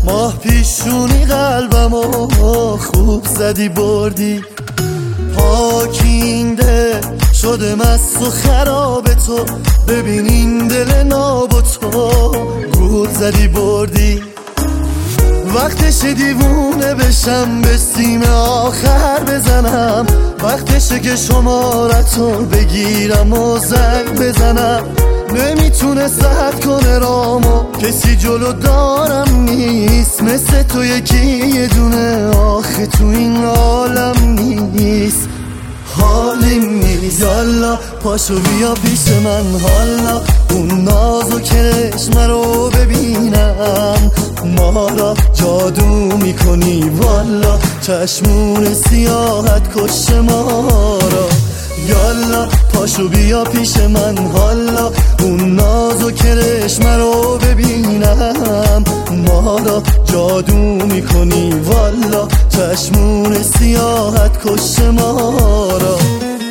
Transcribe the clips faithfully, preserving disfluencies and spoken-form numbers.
ماه پیشونی قلبمو خوب زدی بردی، پاکینده شده مست و خراب تو، ببین این دل ناب و تو گول زدی بردی. وقتشه دیوونه بشم به سیم آخر بزنم، وقتشه که شمارتو بگیرم و زنگ بزنم. نمیتونه سرد کنه رامو، کسی جلو دارم نیست مثل تو یکی یه دونه، آخه تو این عالم نیست، حالیم نیست. یالا پاشو بیا پیش من حالا، اون ناز و کرشمه رو ببینم، ما را جادو میکنی والا، چشمون سیاحت کش ما را. یالا پاشو بیا پیش من حالا، اون ناز و کرشمه رو ببینم، ما را جادو میکنی والا، چشمون سیاحت کش ما را.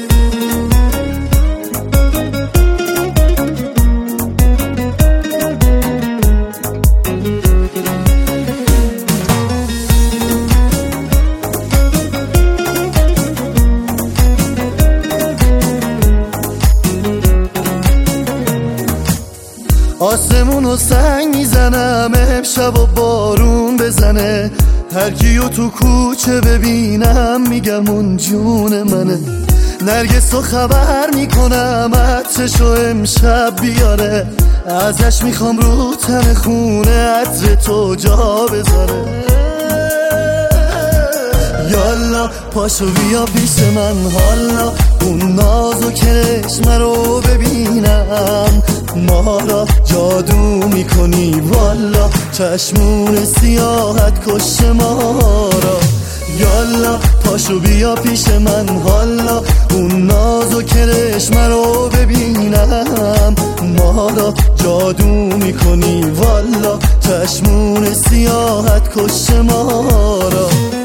آسمونو سنگ میزنم امشب و بارون بزنه، هر کیو تو کوچه ببینم میگم اون جون منه. نرگسو خبر میکنم عطرشو امشب بیاره، ازش میخوام رو تن خونه عطر تو جا بذاره. یالا پاشو بیا پیش من حالا، اون ناز و کرشمه رو ببینم، ما را جادو میکنی والا، چشمون سیاحت کش ما را. یالا پاشو بیا پیش من حالا، اون ناز و کرشمه رو ببینم، ما را جادو میکنی والا، چشمون سیاحت کش ما را.